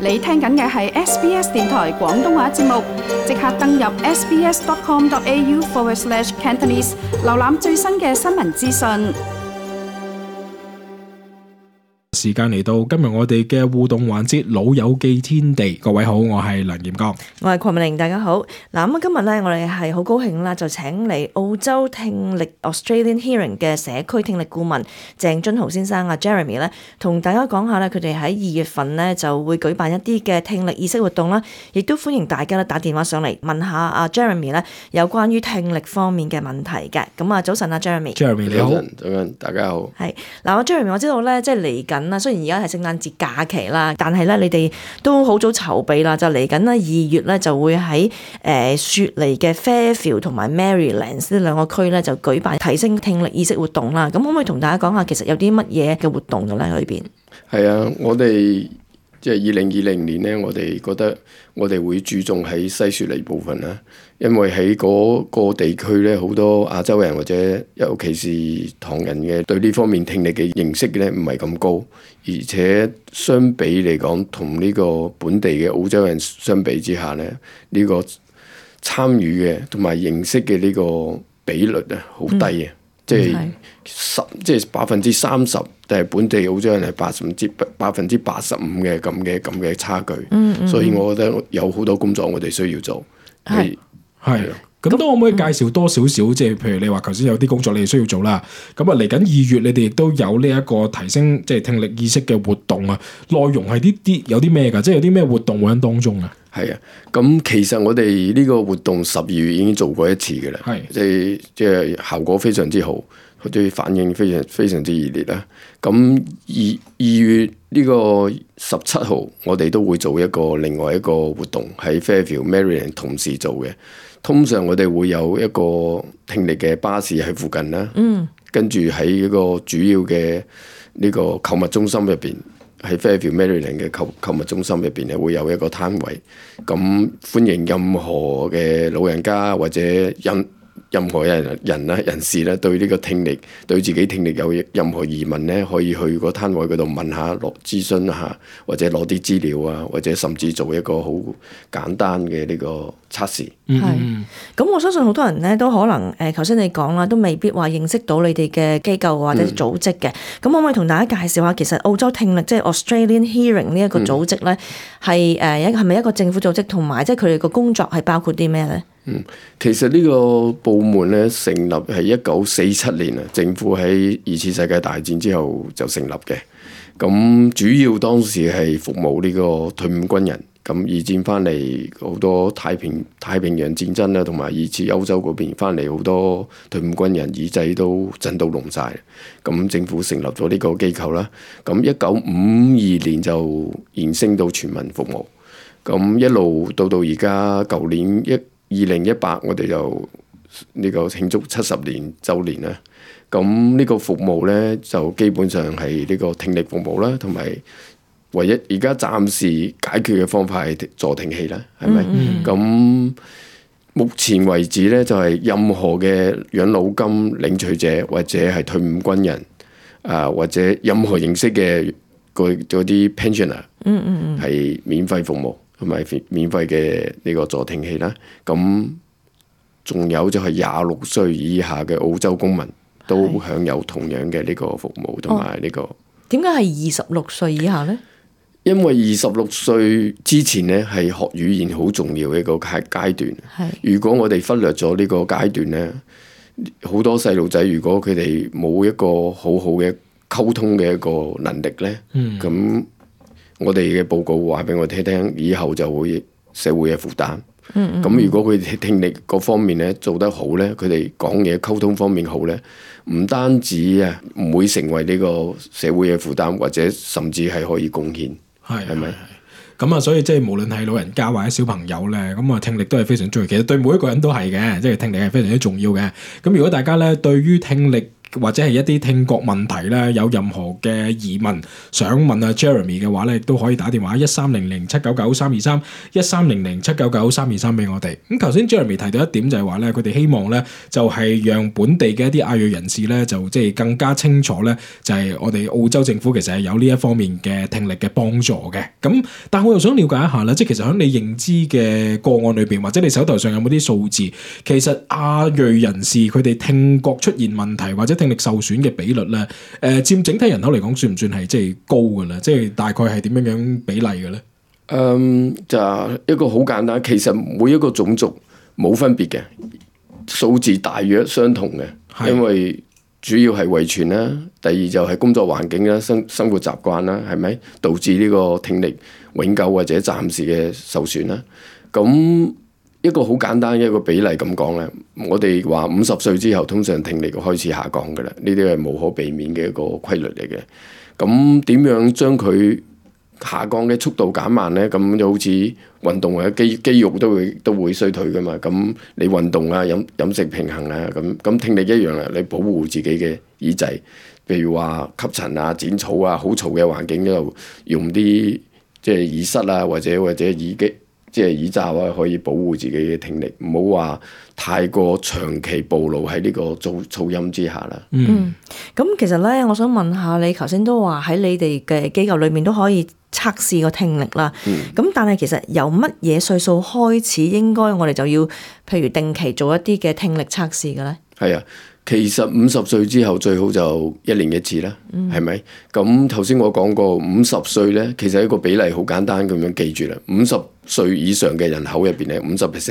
你聽緊嘅係 SBS 電台廣東話節目，即刻登入 sbs.com.au/Cantonese 瀏覽最新嘅新聞資訊。 時間嚟到今日我哋嘅互動環節老友記天地，各位好，我係梁炎剛， 我係鄺美玲，大家好。嗱咁今日咧，我哋係好高興啦，就請嚟澳洲聽力 Australian Hearing 嘅社區聽力顧問鄭津豪先生啊 Jeremy 咧，同大家講下咧，佢哋喺2月份咧就會舉辦一啲嘅聽力意識活動啦，亦都歡迎大家咧打電話上嚟問下阿 Jeremy 咧有關於聽力方面嘅問題嘅。咁啊，早晨啊 Jeremy。Jeremy 你好， 早晨，大家好。 係嗱，我 Jeremy 我知道咧，即係嚟緊啦，雖然而家係聖誕節假期啦，但係咧你哋都好早籌備啦，就嚟緊啦2月咧就會喺雪梨嘅 Fairfield 同埋 Marylands 呢兩個區咧就舉辦提升聽力意識活動啦。咁可唔可以同大家講下其實有啲乜嘢嘅活動嘅咧裏邊？ 係啊，我哋即係2020年咧，我哋覺得我哋會注重喺西雪梨部分啦，因為喺嗰個地區咧好多亞洲人或者尤其是唐人嘅對呢方面聽力嘅認識咧唔係咁高，而且相比嚟講同呢個本地嘅澳洲人相比之下咧，呢個參與嘅同埋認識嘅呢個比率啊好低啊，即係30%，但係本地澳洲人係85%嘅咁嘅差距，所以我覺得有好多工作我哋需要做。係咁都可唔可以介紹多少少？即係譬如你話頭先有啲工作你哋需要做啦，咁啊嚟緊2月你哋亦都有呢一個提升即係聽力意識嘅活動啊，內容係有啲咩㗎？即係有啲咩活動會喺當中啊？ 係啊，咁其實我哋呢個活動12月已經做過一次嘅啦，即係效果非常之好，啲反應非常之熱烈啦。咁2月呢個17號，我哋都會做另外一個活動喺 Fairfield Maryland 同時做嘅。通常我哋會有一個聽力嘅巴士喺附近啦，跟住喺一個主要嘅呢個購物中心入邊，喺 Fairfield Maryland 嘅購物中心入邊咧會有一個攤位，咁歡迎任何嘅老人家或者任何人士咧，對呢個聽力對自己聽力有任何疑問咧，可以去個攤位嗰度問下、諮詢下，或者攞啲資料啊，或者甚至做一個好簡單嘅呢個測試。 咁我相信好多人咧都可能頭先你講啦，都未必話認識到你哋嘅機構或者組織嘅。咁可唔可以同大家介紹下，其實澳洲聽力即係 Australian Hearing 呢一個組織咧，係咪一個政府組織，同埋即係佢哋個工作係包括啲咩咧？ 其實呢個部門咧成立係1947年啊，政府喺2次世界大戰之後就成立嘅。咁主要當時係服務呢個退伍軍人。咁二戰翻嚟好多太平洋戰爭啦，同埋2次歐洲嗰邊翻嚟好多退伍軍人耳仔都震到聾晒。咁政府成立咗呢個機構啦。咁1952年就延伸到全民服務。咁一路到而家舊年2018，我哋就呢個慶祝70年週年啦。咁呢個服務咧就基本上係呢個聽力服務啦，同埋唯一而家暫時解決嘅方法係助聽器啦，係咪？咁目前為止咧，就係任何嘅養老金領取者或者係退伍軍人或者任何形式嘅嗰啲 pensioner，係免費服務同埋免費嘅呢個助聽器啦。咁仲有就係26歲以下嘅澳洲公民都享有同樣嘅呢個服務同埋呢個。 點解係26歲以下咧？ 因為26歲之前咧係學語言好重要嘅一個階段。如果我哋忽略咗呢個階段咧，好多細路仔如果佢哋冇一個好好嘅溝通嘅一個能力咧，咁我哋嘅報告話俾我聽，以後就會社會嘅負擔。咁如果佢哋聽力各方面咧做得好咧，佢哋講嘢溝通方面好咧，唔單止唔會成為呢個社會嘅負擔，或者甚至係可以貢獻。係咪？ 咁啊，所以即係無論係老人家或者小朋友咧，咁啊聽力都係非常重要。其實對每一個人都係嘅，即係聽力係非常之重要嘅。咁如果大家咧對於聽力或者係一啲聽覺問題咧，有任何嘅疑問想問阿 Jeremy 嘅話咧，亦都可以打電話1300-799-323 1300-799-323俾我哋。咁頭先 Jeremy 提到一點就係話咧，佢哋希望咧就係讓本地嘅一啲亞裔人士咧，就即係更加清楚咧，就係我哋澳洲政府其實係有呢一方面嘅聽力嘅幫助嘅。咁但係我又想了解一下咧，即係其實喺你認知嘅個案裏邊，或者你手頭上有冇啲數字，其實亞裔人士佢哋聽覺出現問題或者聽力受損嘅比率咧，佔整體人口嚟講算唔算係即係高嘅咧？即係大概係點樣比例嘅咧？ 就一個好簡單，其實每一個種族冇分別嘅，數字大約相同嘅，因為主要係遺傳啦，第二就係工作環境啦、生活習慣啦，係咪導致呢個聽力永久或者暫時嘅受損啦？咁一個好簡單嘅一個比例咁講咧，我哋話50歲之後通常聽力開始下降㗎啦，呢啲係無可避免嘅一個規律嚟嘅。咁點樣將佢下降嘅速度減慢咧？咁就好似運動或者肌肉都會衰退噶嘛。咁你運動啊、飲食平衡啊，咁聽力一樣啦。你保護自己嘅耳仔，譬如話吸塵啊、剪草啊，好嘈嘅環境就用啲即係耳塞啊，或者耳機。即係耳罩啊，可以保護自己嘅聽力，唔好話太過長期暴露喺呢個噪音之下啦。 咁其實咧，我想問下你，頭先都話喺你哋嘅機構裏面都可以測試個聽力啦。咁但係其實由乜嘢歲數開始，應該我哋就要譬如定期做一啲嘅聽力測試嘅咧？ 係啊。其實50歲之後最好就1年1次啦，係咪？咁頭先我講過50歲咧，其實一個比例好簡單咁樣記住啦。50歲以上嘅人口入邊咧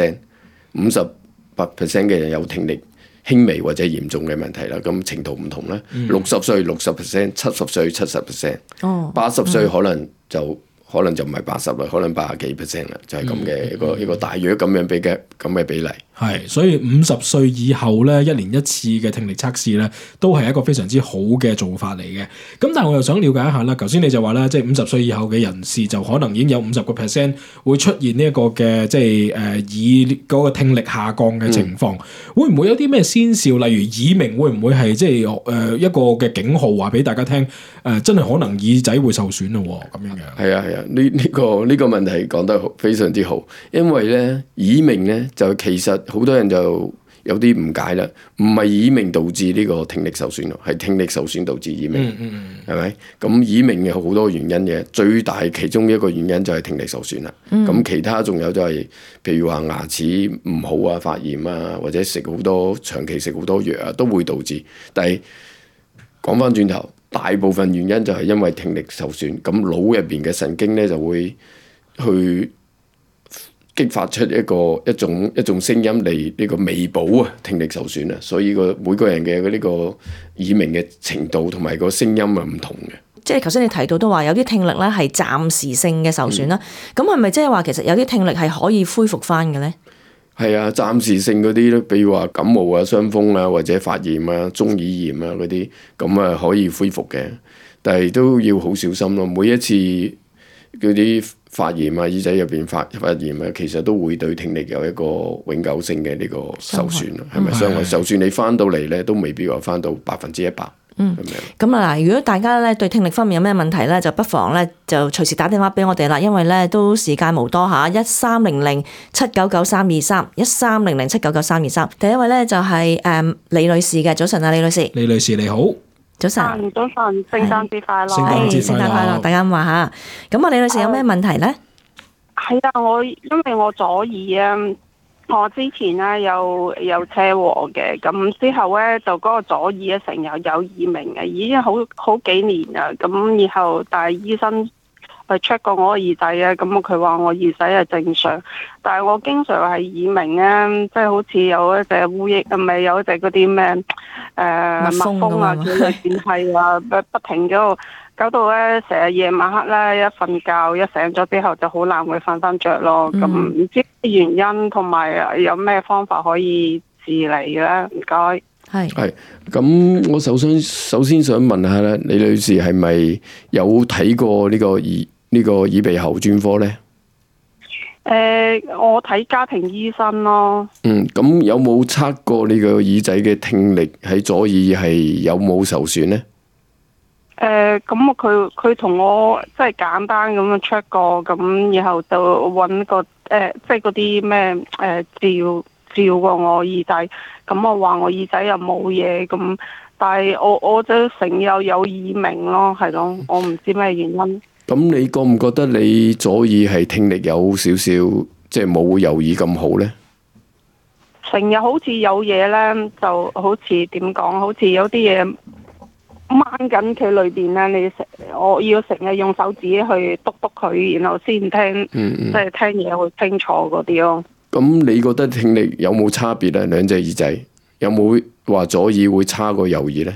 ，50%、58% 嘅人有聽力輕微或者嚴重嘅問題啦。咁程度唔同啦。60歲60%，70歲70%， 80歲可能就唔係80啦，可能80幾%啦，就係咁嘅一個大約咁樣嘅比例。 係，所以50歲以後咧，1年1次嘅聽力測試咧，都係一個非常之好嘅做法嚟嘅。咁但係我又想了解一下啦，頭先你就話啦，即係50歲以後嘅人士就可能已經有50% 會出現呢一個嘅即係耳嗰個聽力下降嘅情況，會唔會有啲咩先兆？例如耳鳴會唔會係即係一個嘅警號，話俾大家聽真係可能耳仔會受損咯咁樣嘅？ 係啊，呢個問題講得非常之好，因為咧耳鳴咧就其實好多人就有啲誤解啦，唔係耳鳴導致呢個聽力受損咯，係聽力受損導致耳鳴，係咪？咁耳鳴有好多原因嘅，最大其中一個原因就係聽力受損啦。咁其他仲有就係譬如話牙齒唔好啊、發炎啊，或者長期食好多藥啊，都會導致。但係講翻轉頭，大部分原因就係因為聽力受損，咁腦入邊嘅神經咧就會去激發出一種聲音嚟呢個彌補啊聽力受損啊，所以每個人嘅呢個耳鳴嘅程度同埋個聲音係唔同嘅。 即係頭先你提到都話有啲聽力咧係暫時性嘅受損啦，咁係咪即係話其實有啲聽力係可以恢復翻嘅咧？ 係啊，暫時性嗰啲咧，比如話感冒啊、傷風啊或者發炎啊、中耳炎啊嗰啲，咁啊可以恢復嘅，但係都要好小心咯。每一次嗰啲發炎啊，耳仔入邊發炎啊，其實都會對聽力有一個永久性嘅呢個受損，係咪傷害？就算你翻到嚟咧，都未必話翻到100%。 咁啊嗱，如果大家咧對聽力方面有咩問題咧，就不妨咧就隨時打電話俾我哋啦，因為咧都時間無多嚇，1300-799-323 1300-799-323。第一位咧就係李女士嘅，早晨啊，李女士。 李女士你好。 早晨， 早晨，聖誕節快樂！ 聖誕快樂，大家咁話嚇。咁啊，李女士有咩問題咧？ 係啊，因為我左耳啊，我之前咧有車禍嘅，咁之後咧就嗰個左耳咧成日有耳鳴嘅，已經好幾年啦。咁然後但係醫生check 過我個耳仔啊，咁佢話我耳仔係正常，但係我經常係耳鳴咧，即係好似有一隻烏蠅，唔係有一隻嗰啲咩蜜蜂啊，叫佢變係啊，不停咗，搞到咧成日夜晚黑咧一瞓覺一醒咗之後就好難會瞓翻着咯。咁唔知原因同埋有咩方法可以治理咧？唔該。 係咁，我首先想問下咧，李女士係咪有睇過呢個耳鼻喉專科咧？ 我睇家庭醫生咯。 咁有冇測過你個耳仔嘅聽力喺左耳係有冇受損呢？ 咁佢同我即係簡單咁樣 check 過，咁然後就揾個即係嗰啲咩照過我耳仔，咁我話我耳仔又冇嘢，咁但係我就成日有耳鳴咯，係咯，我唔知咩原因。 咁你覺唔覺得你左耳係聽力有少少即係冇右耳咁好呢？ 成日好似有嘢呢，就好似點講，好似有啲嘢掹緊佢裏邊呢。我要成日用手指去篤篤佢，然後先聽，即係聽嘢會清楚嗰啲咯。 咁你覺得聽力有冇差別咧？兩隻耳仔有冇話左耳會差過右耳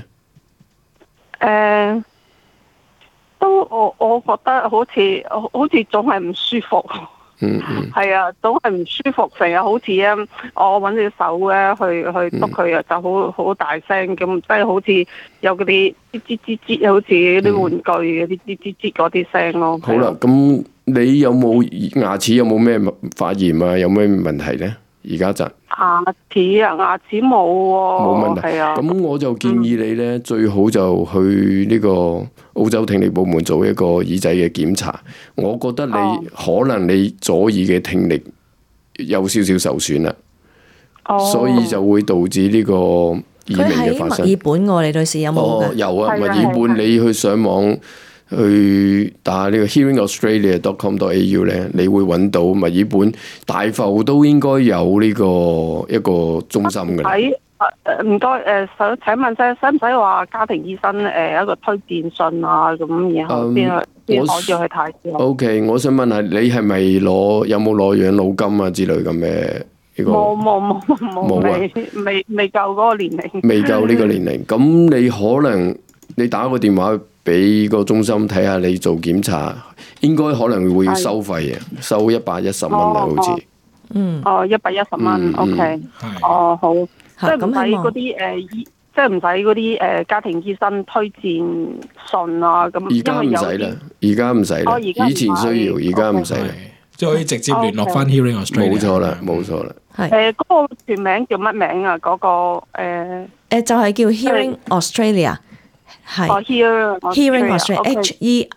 呢？ 都我覺得好似總係唔舒服。係啊，總係唔舒服，成日好似我揾隻手咧去篤佢啊，就好大聲咁，即係好似有嗰啲吱，好似啲玩具嗰啲吱嗰啲聲咯。 好啦，咁你有冇牙齒有冇咩發炎啊？有咩問題呢？而家就牙齒冇喎， 冇問題。 係啊。 咁我就建議你呢，最好就去呢個澳洲聽力部門做一個耳仔嘅檢查。我覺得你可能你左耳嘅聽力有少少受損啦，所以就會導致呢個耳鳴嘅發生。 佢喺墨爾本喎，李女士有冇㗎？ 有啊， 係墨爾本你去上網去打呢個 hearingaustralia.com.au 咧，你會揾到墨爾本大埠都應該有呢個一個中心嘅。 唔該，想請問使唔使話家庭醫生一個推薦信啊？咁然後先可以去睇先。 OK， 我想問下你係咪有冇攞養老金啊之類咁嘅呢個？冇，未夠嗰個年齡。未夠呢個年齡，咁你打個電話俾個中心睇下，你做檢查應該可能會收費嘅，收110蚊啊，好似。 110蚊 ，OK。好。即係唔使嗰啲即係唔使嗰啲家庭醫生推薦信啊咁。而家唔使啦， 而家唔使啦。以前需要，而家唔使啦。 即係可以直接聯絡翻 Hearing Australia。 冇錯啦，冇錯啦。 嗰個全名叫乜名啊？嗰個就係叫 Hearing Australia， 係 Hearing Australia，HEARING，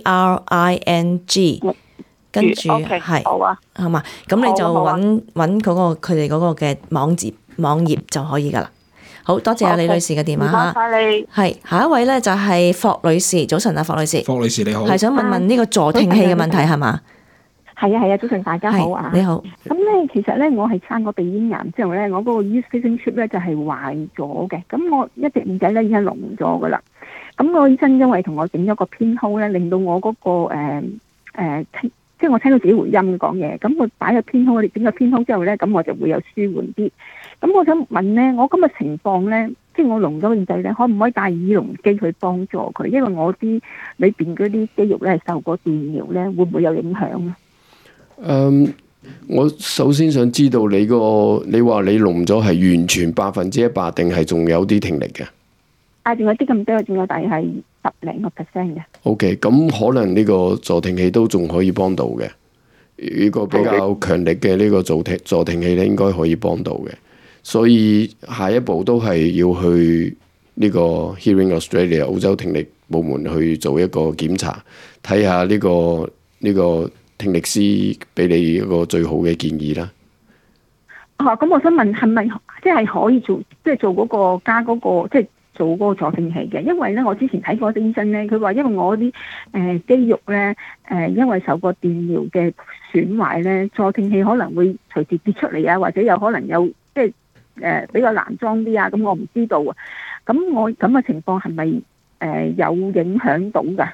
跟住係好啊， 好嘛？咁你就揾嗰個佢哋嗰個嘅網頁就可以噶啦。好多謝阿李女士嘅電話嚇。 唔該曬你。 係下一位咧就係霍女士，早晨啊，霍女士。 霍女士你好。 係想問呢個助聽器嘅問題係嘛？ 係啊，早晨大家好啊。 你好。 咁咧其實咧我係生過鼻咽癌之後咧，我嗰個 ear splitting tube 咧就係壞咗嘅。咁我一隻耳仔咧已經聾咗噶啦。咁個醫生因為同我整咗個偏好咧，令到我嗰個即係我聽到自己回音講嘢，咁我擺個偏好，我哋整個偏好之後咧，咁我就會有舒緩啲。咁我想問咧，我咁嘅情況咧，即係我聾咗個耳仔咧，可唔可以戴耳聾機去幫助佢？因為我啲裏邊嗰啲肌肉咧係受過電療咧，會唔會有影響啊？ 我首先想知道你話你聾咗係完全100%定係仲有啲聽力嘅？仲有啲咁多，仲有大約係10零個%嘅。OK， 咁可能呢個助聽器都仲可以幫到嘅。呢個比較強力嘅呢個助聽器咧，應該可以幫到嘅。所以下一步都係要去呢個 Hearing Australia 澳洲聽力部門去做一個檢查，睇下呢個聽力師俾你一個最好嘅建議啦。咁我想問係咪即係可以做嗰個加嗰個即係？做嗰個助聽器嘅，因為咧我之前睇過啲醫生咧，佢話因為我啲肌肉咧因為受過電療嘅損壞咧，助聽器可能會隨時跌出嚟啊，或者有可能有即係比較難裝啲啊，咁我唔知道啊。咁我咁嘅情況係咪有影響到㗎？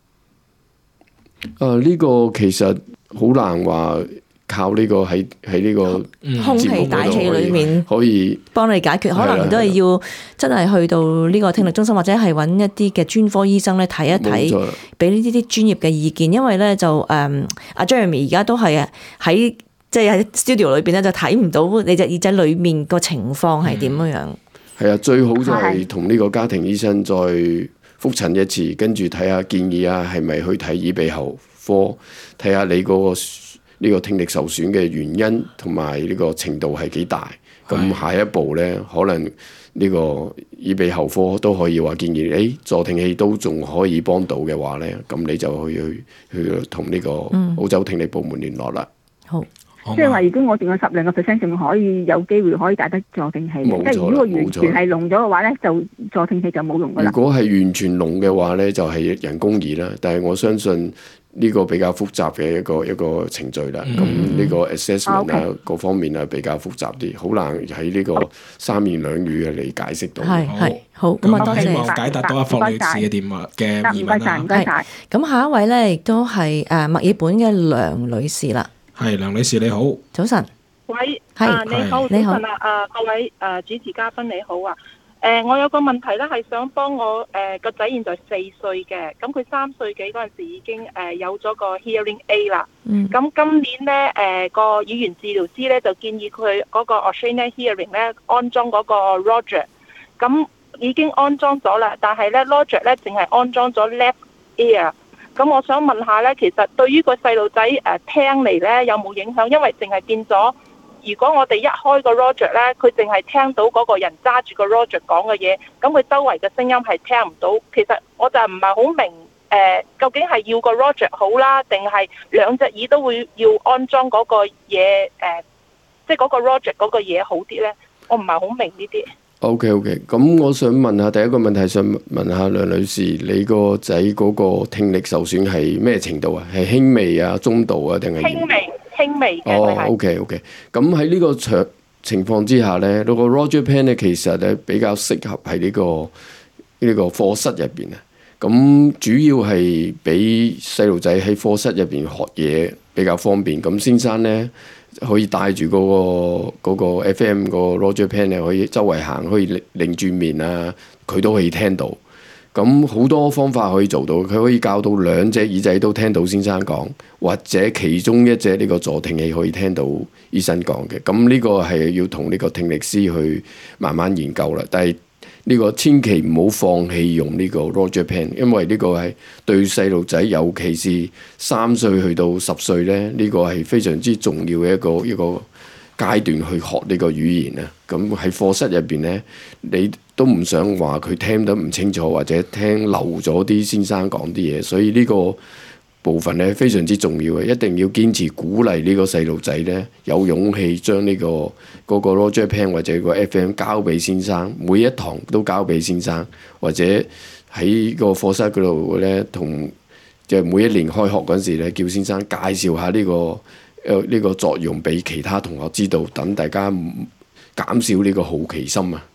呢個其實好難話。靠呢個喺呢個空氣大氣裏面可以幫你解決，可能都係要真係去到呢個聽力中心或者係揾一啲嘅專科醫生咧睇一睇，俾呢啲專業嘅意見。因為咧就阿 Jeremy 而家都係喺即係喺 studio 裏邊咧就睇唔到你隻耳仔裏面個情況係點樣。係啊，最好就係同呢個家庭醫生再覆診一次，跟住睇下建議啊，係咪去睇耳鼻喉科睇下你嗰個呢個聽力受損嘅原因同埋呢個程度係幾大。咁下一步呢，可能呢個耳鼻喉科都可以話建議，助聽器都仲可以幫到嘅話呢，咁你就去同呢個澳洲聽力部門聯絡啦。 好。 即係話，如果我仲有10%仲可以有機會可以戴得助聽器，即係如果完全係聾咗嘅話咧，就助聽器就冇用噶啦。 如果係完全聾嘅話咧，就係人工耳啦。但係我相信呢個比較複雜嘅一個程序啦。咁呢個 assessment 啊，各方面啊比較複雜啲，好難喺呢個三言兩語嚟解釋到。 係好，咁啊多謝。 希望解答到阿霍女士嘅電話嘅疑問啦。 唔該晒。 咁下一位咧，亦都係墨爾本嘅梁女士啦。 係梁女士你好， 早晨。 喂， 係你好， 你好早晨啊，各位主持嘉賓你好啊。我有個問題咧，係想幫我個仔現在4歲嘅，咁佢3歲幾嗰陣時已經有咗個 hearing aid 啦。咁今年咧個語言治療師咧就建議佢嗰個 Australian Hearing 咧安裝嗰個 Roger， 咁已經安裝咗啦，但係咧 Roger 咧淨係安裝咗 left ear。咁我想問下咧，其實對於個細路仔聽嚟咧有冇影響？因為淨係變咗，如果我哋一開個 Roger 咧，佢淨係聽到嗰個人揸住個 Roger 講嘅嘢，咁佢周圍嘅聲音係聽唔到。其實我就唔係好明究竟係要個 Roger 好啦，定係兩隻耳都會要安裝嗰個嘢即係嗰個 Roger 嗰個嘢好啲咧？我唔係好明呢啲。 OK， 咁我想問下第一個問題，想問下梁女士，你個仔嗰個聽力受損係咩程度啊？係輕微啊、中度啊，定係輕微嘅。 OK，咁喺呢個情況之下咧，嗰個 Roger Pen 咧，其實咧比較適合喺呢個課室入邊啊。咁主要係俾細路仔喺課室入邊學嘢比較方便。咁先生咧，可以帶住嗰個 FM 個 Roger Pen 咧，可以周圍行，可以擰轉面啊，佢都可以聽到。咁好多方法可以做到，佢可以教到兩隻耳仔都聽到先生講，或者其中一隻呢個助聽器可以聽到醫生講嘅。咁呢個係要同呢個聽力師去慢慢研究啦。但係呢個千祈唔好放棄用呢個 Roger Pen， 因為呢個係對細路仔，尤其是3歲去到10歲咧，呢個係非常之重要嘅一個階段去學呢個語言啊。咁喺課室入邊咧，你都唔想話佢聽得唔清楚，或者聽漏咗啲先生講啲嘢，所以呢個部分咧非常之重要嘅，一定要堅持鼓勵呢個細路仔咧有勇氣將呢嗰個 Roger Pen 或者個 FM 交俾先生，每一堂都交俾先生，或者喺個課室嗰度咧同即係每一年開學嗰時咧，叫先生介紹下呢個作用俾其他同學知道，等大家減少呢個好奇心啊！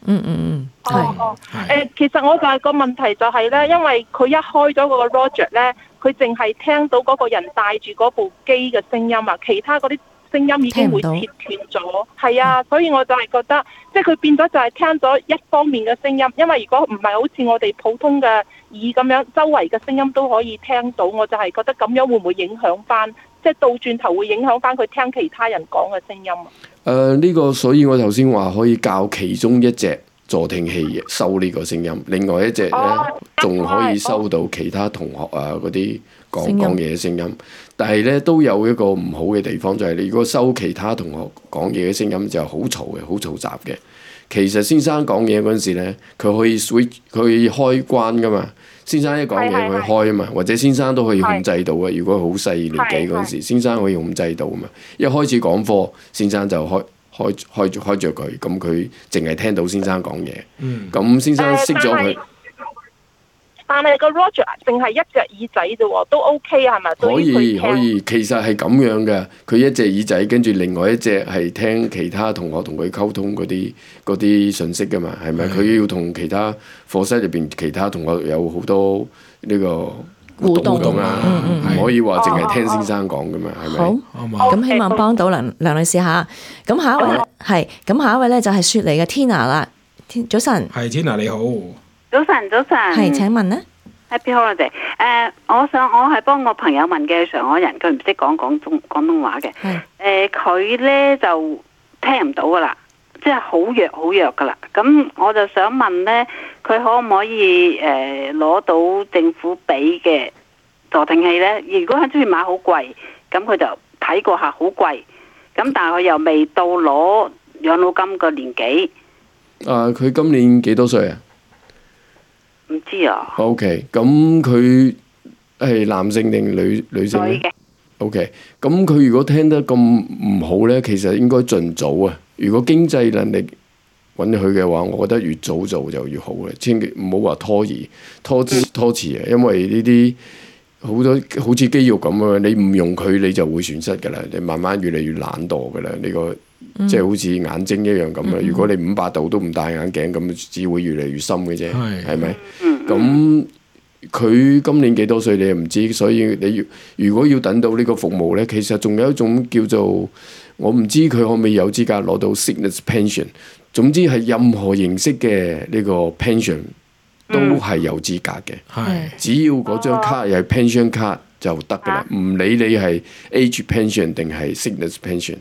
其實我就係個問題就係咧，因為佢一開咗嗰個 Roger 咧，佢淨係聽到嗰個人帶住嗰部機嘅聲音啊，其他嗰啲聲音已經會切斷咗。係啊，所以我就係覺得，即係佢變咗就係聽咗一方面嘅聲音，因為如果唔係好似我哋普通嘅耳咁樣，周圍嘅聲音都可以聽到，我就係覺得咁樣會唔會影響翻？即係倒轉頭會影響翻佢聽其他人講嘅聲音啊？ 呢個所以我頭先話可以教其中一隻助聽器收呢個聲音，另外一隻咧仲可以收到其他同學啊嗰啲講嘢嘅聲音。但係咧都有一個唔好嘅地方，就係你如果收其他同學講嘢嘅聲音就好嘈嘅，好嘈雜嘅。其實先生講嘢嗰陣時咧，佢可以 switch，佢可以開關噶嘛。先生一講嘢佢開啊嘛，或者先生都可以控制到嘅。如果好細年紀嗰陣時，先生可以控制到啊嘛。一開始講課，先生就開着佢，咁佢淨係聽到先生講嘢。咁先生熄咗佢。 但係個 Roger 淨係一隻耳仔啫喎，都 OK 係咪？ 可以，其實係咁樣嘅。佢一隻耳仔，跟住另外一隻係聽其他同學同佢溝通嗰啲信息噶嘛，係咪？佢要同其他課室入邊其他同學有好多呢個互動啊，唔可以話淨係聽先生講噶嘛，係咪？ 好，咁希望幫到梁女士嚇。咁下一位咧就係雪梨嘅 Tina 啦。早晨， 係 Tina 你好。 早晨， 係請問咧 ？Happy Holiday。我係幫我朋友問嘅上海人，佢唔識講廣東話嘅。佢咧就聽唔到噶啦，即係好弱噶啦。咁我就想問咧，佢可唔可以攞到政府俾嘅助聽器咧？如果喺出面買好貴，咁佢就睇睇過下好貴，咁但係佢又未到攞養老金嘅年紀。 佢今年幾多歲啊？ 唔知啊。 OK， 咁佢係男性定女性咧？ 女嘅。 OK， 咁佢如果聽得咁唔好呢，其實應該盡早啊。如果經濟能力允許嘅話，我覺得越早做就越好嘅，千祈唔好話拖遲啊。因為呢啲好多好似肌肉咁樣，你唔用佢你就會損失噶啦，你慢慢越嚟越懶惰噶啦。呢個即係好似眼睛一樣咁啦。如果你500度都唔戴眼鏡，咁只會越嚟越深嘅啫，係咪？咁佢今年幾多歲你又唔知，所以如果要等到呢個服務呢，其實仲有一種叫做我唔知佢可唔可以有資格攞到 sickness pension。總之係任何形式嘅呢個 pension 都係有資格嘅，只要嗰張卡係 pension 卡就得㗎啦，唔理你係 age pension 定係 sickness pension。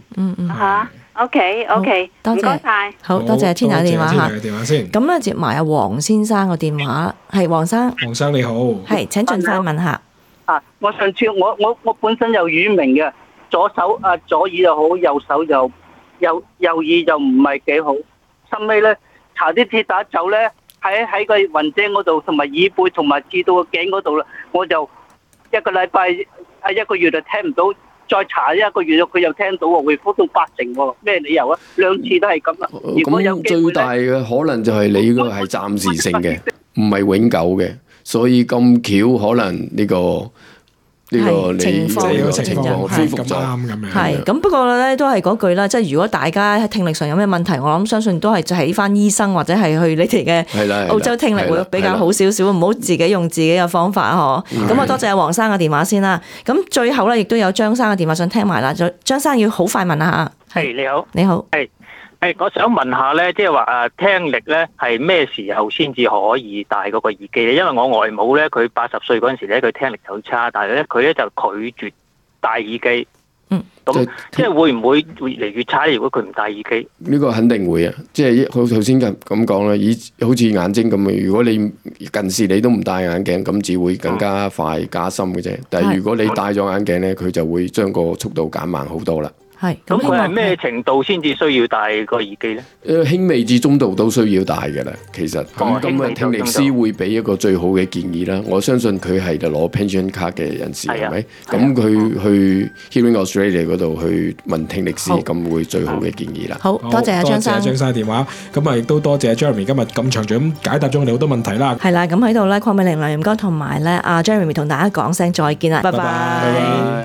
OK， 多謝， 唔該晒， 好多謝天雅電話嚇。 電話先。 咁咧接埋阿黃先生個電話，係黃生。 黃生你好。 係請盡快問下。 我上次我本身有耳鳴嘅，左耳又好，右手就右耳就唔係幾好。後尾咧搽啲鐵打酒咧，喺個雲脊嗰度，同埋耳背，同埋至到個頸嗰度啦，我就一個禮拜一個月就聽唔到，再搽一個月佢又聽到喎，回復到80喎，咩理由啊？2次都係咁啦。如果有機會最大嘅可能就係你個係暫時性嘅，唔係永久嘅，所以咁巧可能呢個情況恢復咗咁樣。 係咁，不過咧都係嗰句啦，即係如果大家喺聽力上有咩問題，我諗相信都係睇翻醫生或者係去你哋嘅澳洲聽力會比較好少少，唔好自己用自己嘅方法嗬。咁我多謝阿黃生嘅電話先啦。咁最後咧亦都有張生嘅電話想聽埋啦，張生要好快問下。 係你好， 你好。 我想問下咧，即係話聽力咧係咩時候先至可以戴嗰個耳機咧？因為我外母咧，佢80歲嗰陣時咧，佢聽力就好差，但係咧佢咧就拒絕戴耳機。咁即係會唔會越嚟越差咧？如果佢唔戴耳機？ 呢個肯定會啊！即係好頭先咁講啦，好似眼睛咁嘅，如果你近視你都唔戴眼鏡，咁只會更加快加深嘅啫。但係如果你戴咗眼鏡咧，佢就會將個速度減慢好多啦。 係， 咁佢係咩程度先至需要戴個耳機咧？ 輕微至中度都需要戴嘅啦，其實咁聽力師會俾一個最好嘅建議啦。我相信佢係就攞 pension 卡嘅人士係咪？咁佢去 Hearing Australia 嗰度去問聽力師，咁會最好嘅建議啦。 好多謝阿張生， 張生電話，咁亦都多謝 Jeremy 今日咁詳盡咁解答咗我哋好多問題啦。 係啦，咁喺度咧，鄺美玲、梁焱剛同埋咧阿 Jeremy 同大家講聲再見啦，拜拜。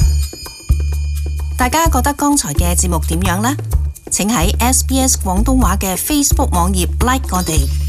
大家覺得剛才嘅節目點樣呢？請喺SBS 廣東話嘅 Facebook 網頁 like 我哋。